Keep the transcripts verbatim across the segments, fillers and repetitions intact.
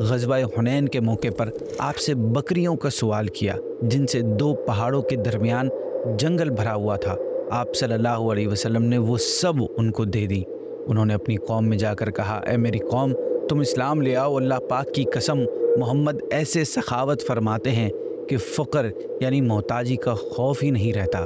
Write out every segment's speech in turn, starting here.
ग़ज़वा हुनैन के मौके पर आपसे बकरियों का सवाल किया जिनसे दो पहाड़ों के दरमियान जंगल भरा हुआ था। आप सल्लल्लाहु अलैहि वसल्लम ने वो सब उनको दे दी। उन्होंने अपनी कौम में जाकर कहा, ए मेरी कौम, तुम इस्लाम ले आओ। अल्लाह पाक की कसम, मोहम्मद ऐसे सखावत फरमाते हैं कि फ़क्र यानी मोहताजी का खौफ ही नहीं रहता।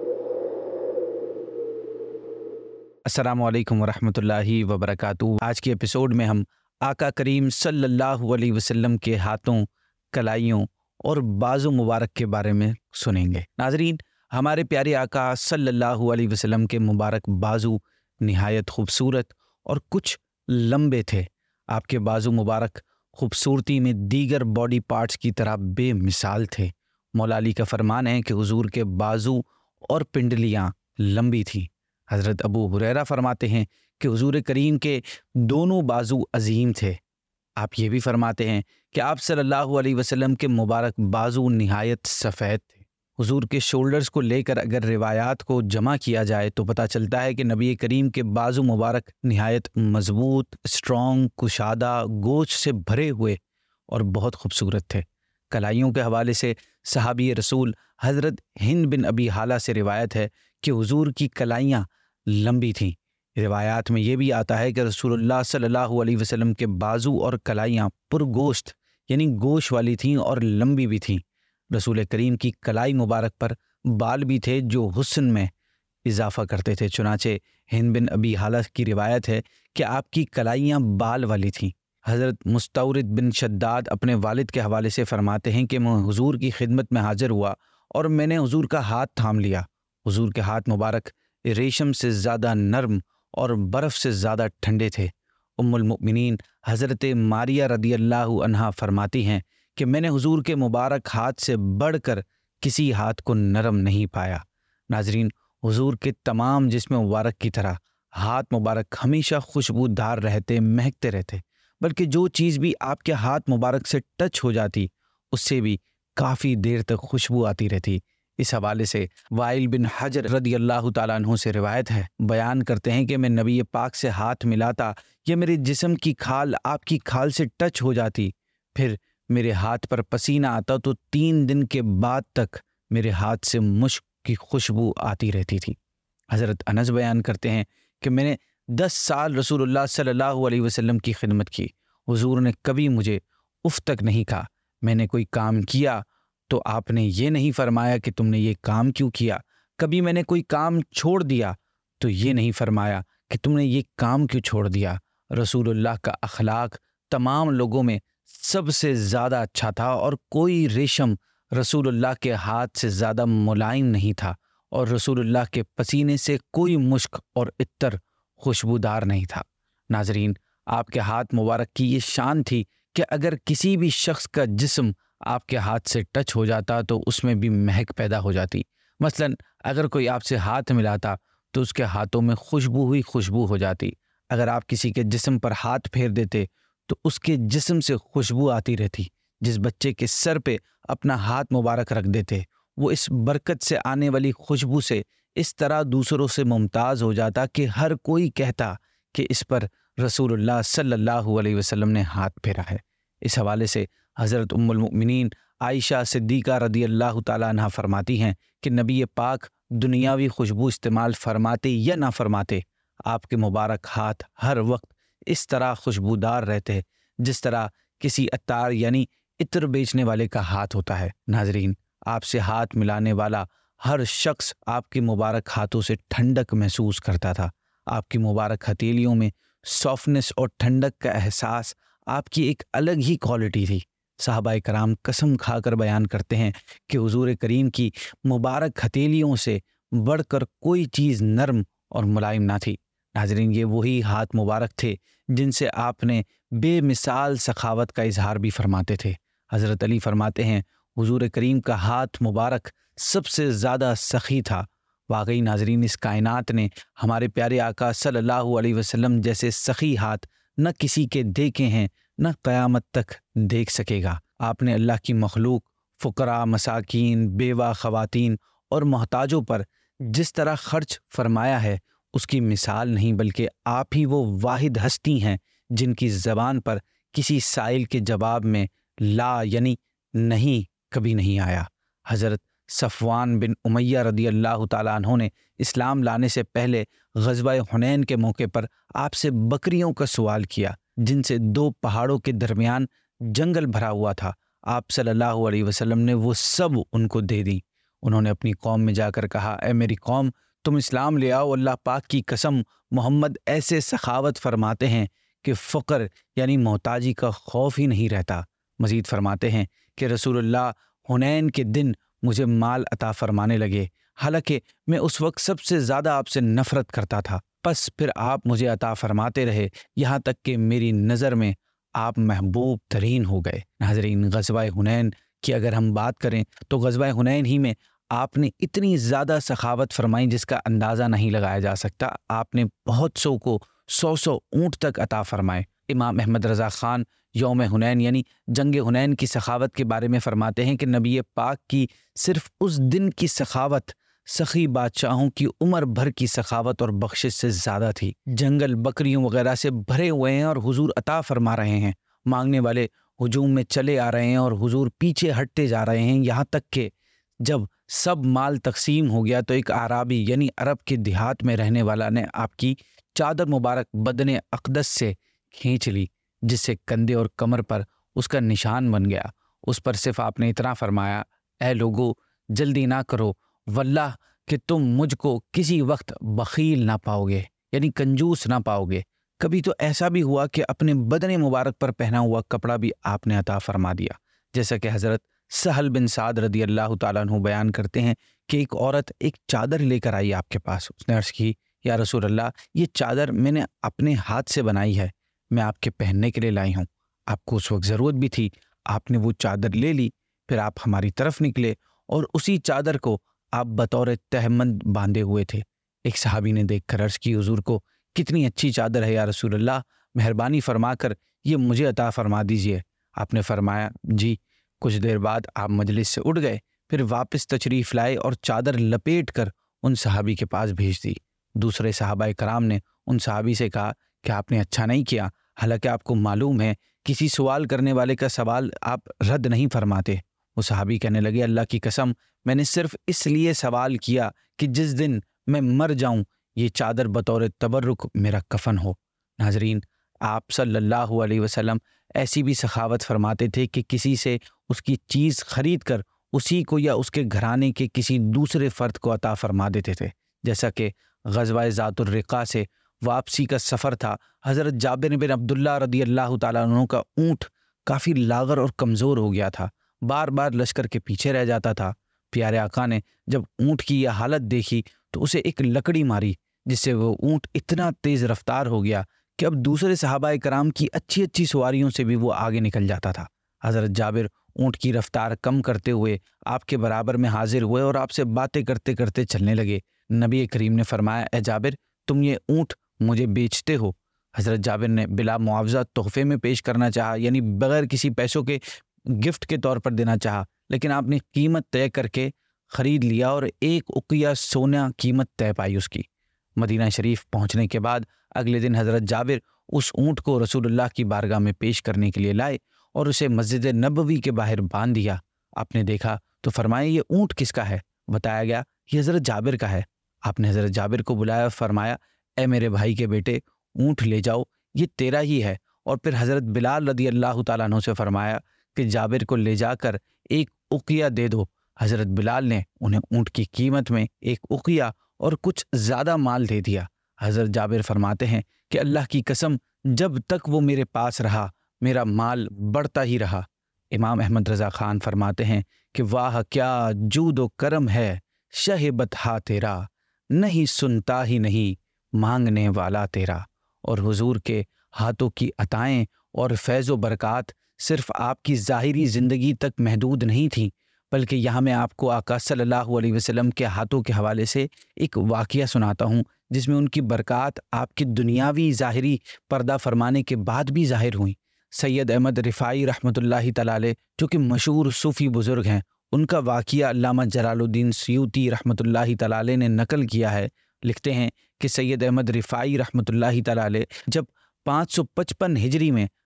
अस्सलामु अलैकुम वरहमतुल्लाहि वबरकातुहू। आज के एपिसोड में हम आका करीम सल्लल्लाहु अलैहि वसल्लम के हाथों, कलाइयों और बाजू मुबारक के बारे में सुनेंगे। नाज़रीन, हमारे प्यारे आका सल्लल्लाहु अलैहि वसल्लम के मुबारक बाजू निहायत खूबसूरत और कुछ लंबे थे। आपके बाजू मुबारक खूबसूरती में दीगर बॉडी पार्ट्स की तरह बेमिसाल थे। मौला अली का फरमान है कि हुजूर के बाजू और पिंडलियाँ लंबी थीं। हज़रत अबू हुरैरा फरमाते हैं कि हुजूर करीम के दोनों बाजू अजीम थे। आप ये भी फरमाते हैं कि आप सल्लल्लाहु अलैहि वसल्लम के मुबारक बाजू निहायत सफ़ेद थे। हुजूर के शोल्डर्स को लेकर अगर रिवायात को जमा किया जाए तो पता चलता है कि नबी करीम के बाजू मुबारक निहायत मजबूत, स्ट्रॉन्ग, कुशादा, गोश्त से भरे हुए और बहुत खूबसूरत थे। कलाइयों के हवाले से सहाबी रसूल हज़रत हिंद बिन अबी हाला से रिवायत है कि हुजूर की कलाइयाँ लंबी थीं। रिवायात में ये भी आता है कि रसूलुल्लाह सल्लल्लाहु अलैहि वसल्लम के बाजू और कलाइयाँ पुरगोश्त यानी गोश्त वाली थीं और लंबी भी थीं। रसूल करीम की कलाई मुबारक पर बाल भी थे जो हुस्न में इजाफा करते थे। चुनाचे हिंद बिन अबी हाला की रिवायत है कि आपकी कलाइयाँ बाल वाली थीं। हज़रत मुस्तौरिद बिन शद्दाद अपने वालिद के हवाले से फरमाते हैं कि मैं हुजूर की खिदमत में हाजिर हुआ और मैंने हुजूर का हाथ थाम लिया। हुजूर के हाथ मुबारक रेशम से ज़्यादा नरम और बर्फ़ से ज़्यादा ठंडे थे। उम्मुल मुमिनीन हज़रत मारिया रदी अल्लाहु अन्हा फरमाती हैं कि मैंने हुजूर के मुबारक हाथ से बढ़कर किसी हाथ को नरम नहीं पाया। नाजरीन, हुजूर के तमाम जिस्म मुबारक की तरह हाथ मुबारक हमेशा खुशबूदार रहते, महकते रहते, बल्कि जो चीज़ भी आपके हाथ मुबारक से टच हो जाती उससे भी काफ़ी देर तक खुशबू आती रहती। इस हवाले से वाइल बिन हजर रदी अल्लाह ताला अन्हु से रिवायत है, बयान करते हैं कि मैं नबी पाक से हाथ मिलाता या मेरे जिस्म की खाल आपकी खाल से टच हो जाती, फिर मेरे हाथ पर पसीना आता तो तीन दिन के बाद तक मेरे हाथ से मुश्क की खुशबू आती रहती थी। हज़रत अनस बयान करते हैं कि मैंने दस साल रसूलुल्लाह सल्लल्लाहु अलैहि वसल्लम की खिदमत की। हुजूर ने कभी मुझे उफ तक नहीं कहा। मैंने कोई काम किया तो आपने ये नहीं फरमाया कि तुमने ये काम क्यों किया। कभी मैंने कोई काम छोड़ दिया तो ये नहीं फरमाया कि तुमने ये काम क्यों छोड़ दिया। रसूलुल्लाह का अखलाक तमाम लोगों में सबसे ज़्यादा अच्छा था और कोई रेशम रसूलुल्लाह के हाथ से ज़्यादा मुलायम नहीं था और रसूलुल्लाह के पसीने से कोई मुश्क और इत्तर खुशबूदार नहीं था। नाजरीन, आपके हाथ मुबारक की ये शान थी कि अगर किसी भी शख्स का जिस्म आपके हाथ से टच हो जाता तो उसमें भी महक पैदा हो जाती। मसलन अगर कोई आपसे हाथ मिलाता तो उसके हाथों में खुशबू हुई खुशबू हो जाती। अगर आप किसी के जिस्म पर हाथ फेर देते तो उसके जिस्म से खुशबू आती रहती। जिस बच्चे के सर पे अपना हाथ मुबारक रख देते वो इस बरकत से आने वाली खुशबू से इस तरह दूसरों से मुमताज़ हो जाता कि हर कोई कहता कि इस पर रसूलुल्लाह सल्लल्लाहु अलैहि वसल्लम ने हाथ फेरा है। इस हवाले से हज़रत उम्मुल मुमिनीन आयशा सिद्दीक़ा रदी अल्लाह ताला अन्हा फरमाती हैं कि नबी पाक दुनियावी खुशबू इस्तेमाल फरमाते या ना फरमाते, आपके मुबारक हाथ हर वक्त इस तरह खुशबूदार रहते जिस तरह किसी अत्तार यानी इत्र बेचने वाले का हाथ होता है। नाजरीन, आपसे हाथ मिलाने वाला हर शख्स आपके मुबारक हाथों से ठंडक महसूस करता था। आपकी मुबारक हथेलियों में सॉफ्टनेस और ठंडक का एहसास आपकी एक अलग ही क्वालिटी थी। साहबाए कराम कसम खाकर बयान करते हैं कि हुजूर करीम की मुबारक हथेलियों से बढ़कर कोई चीज़ नरम और मुलायम ना थी। नाजरीन, ये वही हाथ मुबारक थे जिनसे आपने बेमिसाल सखावत का इजहार भी फरमाते थे। हज़रत अली फरमाते हैं, हुजूर करीम का हाथ मुबारक सबसे ज़्यादा सखी था। वाकई नाजरीन, इस कायनात ने हमारे प्यारे आका सल्लल्लाहु अलैहि वसल्लम जैसे सखी हाथ न किसी के देखे हैं न क़यामत तक देख सकेगा। आपने अल्लाह की मखलूक फ़ुकरा, मसाकीन, बेवा, ख़वातीन और मोहताजों पर जिस तरह ख़र्च फरमाया है उसकी मिसाल नहीं, बल्कि आप ही वो वाहिद हस्ती हैं जिनकी ज़बान पर کسی سائل کے جواب میں لا یعنی نہیں کبھی نہیں آیا۔ حضرت صفوان بن امیہ رضی اللہ تعالیٰ عنہ نے اسلام لانے سے پہلے غزوہ حنین کے موقع پر آپ سے بکریوں کا سوال کیا، جن سے دو پہاڑوں کے درمیان جنگل بھرا ہوا تھا۔ آپ صلی اللہ علیہ وسلم نے وہ سب ان کو دے دیں۔ انہوں نے اپنی قوم میں جا کر کہا، اے میری قوم، تم اسلام لے آؤ، اللہ پاک کی قسم محمد ایسے سخاوت فرماتے ہیں کہ فقر یعنی محتاجی کا خوف ہی نہیں رہتا۔ مزید فرماتے ہیں کہ رسول اللہ حنین کے دن مجھے مال عطا فرمانے لگے، حالانکہ میں اس وقت سب سے زیادہ آپ سے نفرت کرتا تھا، پس پھر آپ مجھے عطا فرماتے رہے یہاں تک کہ میری نظر میں آپ محبوب ترین ہو گئے۔ ناظرین، غزوہ حنین کی اگر ہم بات کریں تو غزوہ حنین ہی میں آپ نے اتنی زیادہ سخاوت فرمائی جس کا اندازہ نہیں لگایا جا سکتا۔ آپ نے بہت سو کو سو سو اونٹ تک عطا فرمائے۔ امام احمد رضا خان یوم حنین یعنی جنگ حنین کی سخاوت کے بارے میں فرماتے ہیں کہ نبی پاک کی صرف اس دن کی سخاوت سخی بادشاہوں کی عمر بھر کی سخاوت اور بخشش سے زیادہ تھی۔ جنگل بکریوں وغیرہ سے بھرے ہوئے ہیں اور حضور عطا فرما رہے ہیں، مانگنے والے ہجوم میں چلے آ رہے ہیں اور حضور پیچھے ہٹتے جا رہے ہیں، یہاں تک کہ جب سب مال تقسیم ہو گیا تو ایک اعرابی یعنی عرب کے دیہات میں رہنے والا نے آپ کی چادر مبارک بدن اقدس سے کھینچ لی، جس سے کندھے اور کمر پر اس کا نشان بن گیا۔ اس پر صرف آپ نے اتنا فرمایا، اے لوگو، جلدی نہ کرو، واللہ کہ تم مجھ کو کسی وقت بخیل نہ پاؤ گے، یعنی کنجوس نہ پاؤ گے۔ کبھی تو ایسا بھی ہوا کہ اپنے بدن مبارک پر پہنا ہوا کپڑا بھی آپ نے عطا فرما دیا، جیسا کہ حضرت سہل بن سعد رضی اللہ تعالیٰ عنہ بیان کرتے ہیں کہ ایک عورت ایک چادر لے کر آئی آپ کے پاس۔ اس نے عرض کی، یا رسول اللہ، یہ چادر میں نے اپنے ہاتھ سے بنائی ہے، میں آپ کے پہننے کے لیے لائی ہوں۔ آپ کو اس وقت ضرورت بھی تھی، آپ نے وہ چادر لے لی، پھر آپ ہماری طرف نکلے اور اسی چادر کو آپ بطور تہمند باندھے ہوئے تھے۔ ایک صحابی نے دیکھ کر عرض کی، حضور کو کتنی اچھی چادر ہے یا رسول اللہ، مہربانی فرما کر یہ مجھے عطا فرما دیجئے۔ آپ نے فرمایا، جی۔ کچھ دیر بعد آپ مجلس سے اٹھ گئے، پھر واپس تشریف لائے اور چادر لپیٹ کر ان صحابی کے پاس بھیج دی۔ دوسرے صحابہ کرام نے ان صحابی سے کہا کہ آپ نے اچھا نہیں کیا، حالانکہ آپ کو معلوم ہے کسی سوال کرنے والے کا سوال آپ رد نہیں فرماتے۔ وہ صحابی کہنے لگے، اللہ کی قسم، میں نے صرف اس لیے سوال کیا کہ جس دن میں مر جاؤں یہ چادر بطور تبرک میرا کفن ہو۔ ناظرین، آپ صلی اللہ علیہ وسلم ایسی بھی سخاوت فرماتے تھے کہ کسی سے اس کی چیز خرید کر اسی کو یا اس کے گھرانے کے کسی دوسرے فرد کو عطا فرما دیتے تھے، جیسا کہ غزوہ ذات الرقاع سے واپسی کا سفر تھا۔ حضرت جابر بن عبداللہ رضی اللہ تعالیٰ عنہ کا اونٹ کافی لاغر اور کمزور ہو گیا تھا، بار بار لشکر کے پیچھے رہ جاتا تھا۔ پیارے آقا نے جب اونٹ کی یہ حالت دیکھی تو اسے ایک لکڑی ماری، جس سے وہ اونٹ اتنا تیز رفتار ہو گیا کہ اب دوسرے صحابہ کرام کی اچھی اچھی سواریوں سے بھی وہ آگے نکل جاتا تھا۔ حضرت جابر اونٹ کی رفتار کم کرتے ہوئے آپ کے برابر میں حاضر ہوئے اور آپ سے باتیں کرتے کرتے چلنے لگے۔ نبی کریم نے فرمایا، اے جابر، تم یہ اونٹ مجھے بیچتے ہو؟ حضرت جابر نے بلا معاوضہ تحفے میں پیش کرنا چاہا، یعنی بغیر کسی پیسوں کے گفٹ کے طور پر دینا چاہا، لیکن آپ نے قیمت طے کر کے خرید لیا اور ایک اقیہ سونا قیمت طے پائی اس کی۔ مدینہ شریف پہنچنے کے بعد اگلے دن حضرت جابر اس اونٹ کو رسول اللہ کی بارگاہ میں پیش کرنے کے لیے لائے اور اسے مسجد نبوی کے باہر باندھ دیا۔ آپ نے دیکھا تو فرمایا، یہ اونٹ کس کا ہے؟ بتایا گیا یہ حضرت جابر کا ہے۔ آپ نے حضرت جابر کو بلایا اور فرمایا، اے میرے بھائی کے بیٹے، اونٹ لے جاؤ، یہ تیرا ہی ہے۔ اور پھر حضرت بلال رضی اللہ تعالیٰ عنہ سے فرمایا کہ جابر کو لے جا کر ایک اقیہ دے دو۔ حضرت بلال نے انہیں اونٹ کی قیمت میں ایک اقیہ اور کچھ زیادہ مال دے دیا۔ حضرت جابر فرماتے ہیں کہ اللہ کی قسم، جب تک وہ میرے پاس رہا میرا مال بڑھتا ہی رہا۔ امام احمد رضا خان فرماتے ہیں کہ واہ کیا جود و کرم ہے شہ بطحا تیرا، نہیں سنتا ہی نہیں مانگنے والا تیرا۔ اور حضور کے ہاتھوں کی عطائیں اور فیض و برکات صرف آپ کی ظاہری زندگی تک محدود نہیں تھیں، بلکہ یہاں میں آپ کو آقا صلی اللہ علیہ وسلم کے ہاتھوں کے حوالے سے ایک واقعہ سناتا ہوں، جس میں ان کی برکات آپ کی دنیاوی ظاہری پردہ فرمانے کے بعد بھی ظاہر ہوئیں۔ سید احمد رفاعی رحمۃ اللہ تعالیٰ علیہ، جو کہ مشہور صوفی بزرگ ہیں، ان کا واقعہ علامہ جلال الدین سیوطی رحمۃ اللہ تعالیٰ علیہ نے نقل کیا ہے۔ لکھتے ہیں کہ سید احمد رفاعی رحمۃ اللہ تعالیٰ علیہ جب پانچ سو پچپن ہجری میں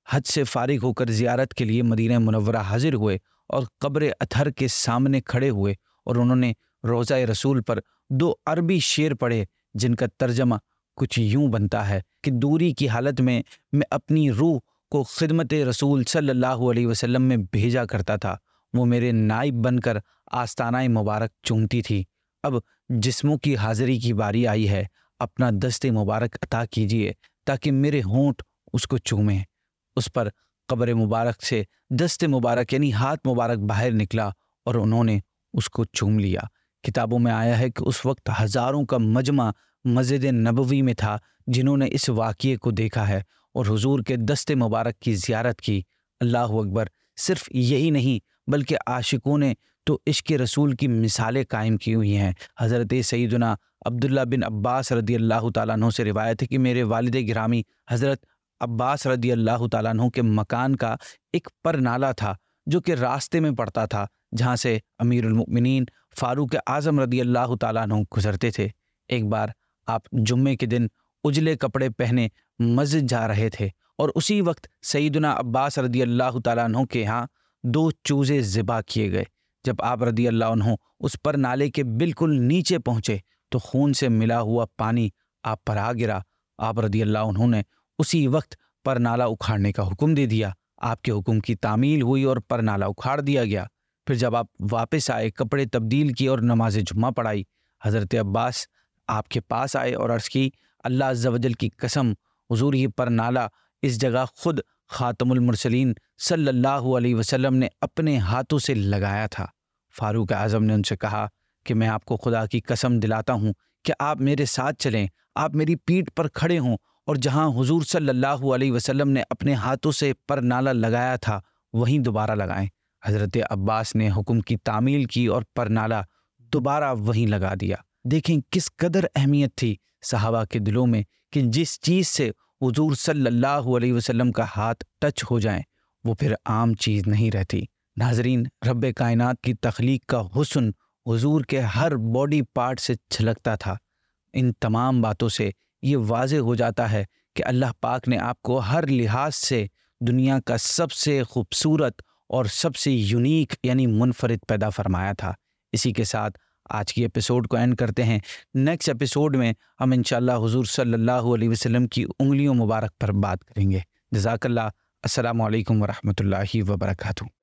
حج سے فارغ ہو کر زیارت کے لیے مدینہ منورہ حاضر ہوئے اور قبر اطہر کے سامنے کھڑے ہوئے اور انہوں نے روضہ رسول پر دو عربی شعر پڑھے جن کا ترجمہ کچھ یوں بنتا ہے کہ دوری کی حالت میں میں اپنی روح کو خدمت رسول صلی اللہ علیہ وسلم میں بھیجا کرتا تھا، وہ میرے نائب بن کر آستانہ مبارک چومتی تھی۔ اب جسموں کی حاضری کی باری آئی ہے، اپنا دست مبارک عطا کیجیے تاکہ میرے ہونٹ اس کو چومیں۔ اس پر قبر مبارک سے دست مبارک یعنی ہاتھ مبارک باہر نکلا اور انہوں نے اس کو چوم لیا۔ کتابوں میں آیا ہے کہ اس وقت ہزاروں کا مجمع مسجد نبوی میں تھا جنہوں نے اس واقعے کو دیکھا ہے اور حضور کے دست مبارک کی زیارت کی۔ اللہ اکبر! صرف یہی نہیں بلکہ عاشقوں نے تو عشق رسول کی مثالیں قائم کی ہوئی ہیں۔ حضرت سیدنا عبداللہ بن عباس رضی اللہ تعالیٰ عنہ سے روایت ہے کہ میرے والد گرامی حضرت عباس رضی اللہ تعالیٰ عنہ کے مکان کا ایک پر نالہ تھا جو کہ راستے میں پڑتا تھا جہاں سے امیر المؤمنین فاروق اعظم رضی اللہ تعالیٰ عنہ گزرتے تھے۔ ایک بار آپ جمعے کے دن اجلے کپڑے پہنے مسجد جا رہے تھے اور اسی وقت سیدنا عباس رضی اللہ تعالیٰ عنہ کے ہاں دو چوزے ذبح کیے گئے۔ جب آپ رضی اللہ عنہ اس پر نالے کے بالکل نیچے پہنچے تو خون سے ملا ہوا پانی آپ پر آ گرا۔ آپ رضی اللہ عنہ نے اسی وقت پر نالہ اکھاڑنے کا حکم دے دیا۔ آپ کے حکم کی تعمیل ہوئی اور پر نالہ اکھاڑ دیا گیا۔ پھر جب آپ واپس آئے، کپڑے تبدیل کیے اور نماز جمعہ پڑھائی، حضرت عباس آپ کے پاس آئے اور عرض کی، اللہ عز و جل کی قسم، حضور یہ پر نالہ اس جگہ خود خاتم المرسلین صلی اللہ علیہ وسلم نے اپنے ہاتھوں سے لگایا تھا۔ فاروق اعظم نے ان سے کہا کہ میں آپ کو خدا کی قسم دلاتا ہوں کہ آپ میرے ساتھ چلیں، آپ میری پیٹھ پر کھڑے ہوں اور جہاں حضور صلی اللہ علیہ وسلم نے اپنے ہاتھوں سے پر نالہ لگایا تھا وہیں دوبارہ لگائیں۔ حضرت عباس نے حکم کی تعمیل کی اور پر نالہ دوبارہ وہیں لگا دیا۔ دیکھیں کس قدر اہمیت تھی صحابہ کے دلوں میں کہ جس چیز سے حضور صلی اللہ علیہ وسلم کا ہاتھ ٹچ ہو جائیں وہ پھر عام چیز نہیں رہتی۔ ناظرین، رب کائنات کی تخلیق کا حسن حضور کے ہر باڈی پارٹ سے چھلکتا تھا۔ ان تمام باتوں سے یہ واضح ہو جاتا ہے کہ اللہ پاک نے آپ کو ہر لحاظ سے دنیا کا سب سے خوبصورت اور سب سے یونیک یعنی منفرد پیدا فرمایا تھا۔ اسی کے ساتھ آج کی ایپیسوڈ کو اینڈ کرتے ہیں۔ نیکسٹ ایپیسوڈ میں ہم انشاءاللہ حضور صلی اللہ علیہ وسلم کی انگلیوں مبارک پر بات کریں گے۔ جزاک اللہ۔ السلام علیکم ورحمۃ اللہ وبرکاتہ۔